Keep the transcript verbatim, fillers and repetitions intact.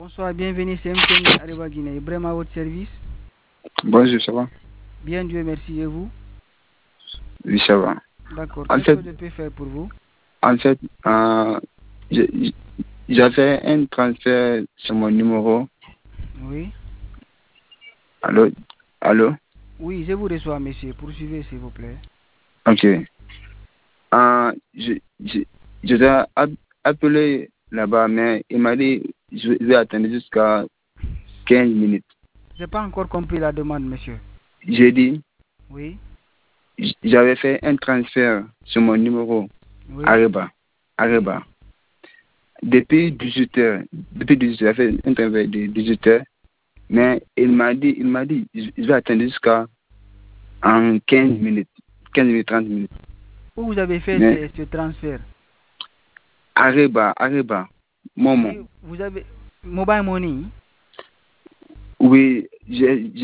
Bonsoir, bienvenue, c'est M K Areba Guinée. Ibrahim à votre service. Bonjour, ça va? Bien, Dieu merci, et vous? Oui, ça va. D'accord, En qu'est-ce fait, que je peux faire pour vous? en fait, euh, je- j'avais un transfert sur mon numéro. Oui. Allô? Allô? Oui, je vous reçois, monsieur. Poursuivez, s'il vous plaît. Ok. Euh, je, je, je t'ai app- appelé là-bas, mais il m'a dit je vais attendre jusqu'à quinze minutes. Je n'ai pas encore compris la demande, monsieur. J'ai dit, Oui. j- j'avais fait un transfert sur mon numéro. Oui. Areba. Oui. Areba. Depuis dix-huit heures, depuis dix-huit heures, j'ai fait un transfert de dix-huit heures. Mais il m'a dit, il m'a dit, je je vais attendre jusqu'à en quinze minutes, quinze minutes, trente minutes. Où vous avez fait Mais ce, ce transfert? Areba, Areba, Momo, Oui, vous avez mobile money. oui, j'ai